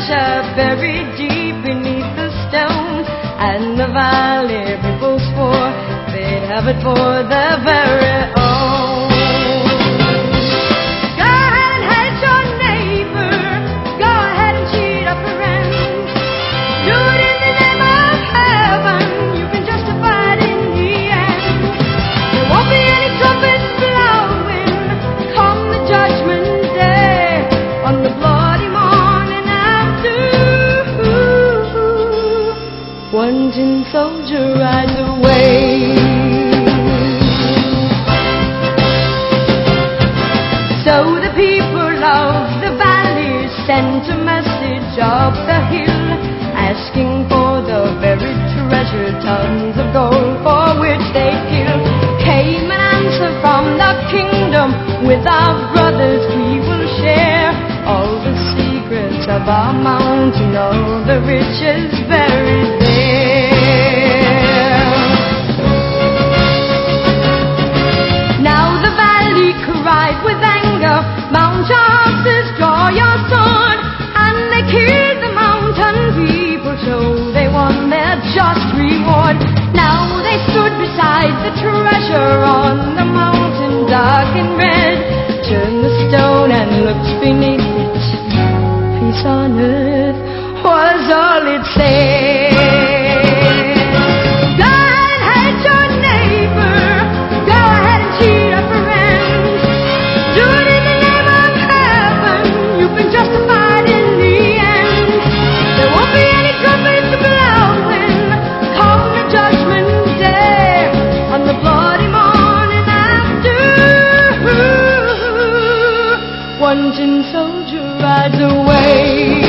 treasure buried deep beneath the stone. And the valley people swore they'd have it for their very own. Go ahead and hate your neighbor. Go ahead and cheat a friend. Do it in the name of heaven. You can justify it in the end. There won't be any trumpets blowing come the judgment day on the bloody morning after. One tin soldier rides away. So the people of the valley sent a message up the hill, asking for the buried treasure, tons of gold for which they kill. Came an answer from the kingdom, with our brothers we will share all the secrets of our mountain, all the riches buried there. Now the valley cried with anger, mount your horses, draw your sword. And they killed the mountain people, so they won their just reward. Now they stood beside the treasure on the mountain, dark and red. Turned the stone and looked beneath it. Peace on earth was all it said. Go ahead and hate your neighbor. Go ahead and cheat a friend. Do it in the name of heaven. You can justify it in the end. There won't be any trumpets blowing come the judgment day on the bloody morning after. One tin soldier rides away.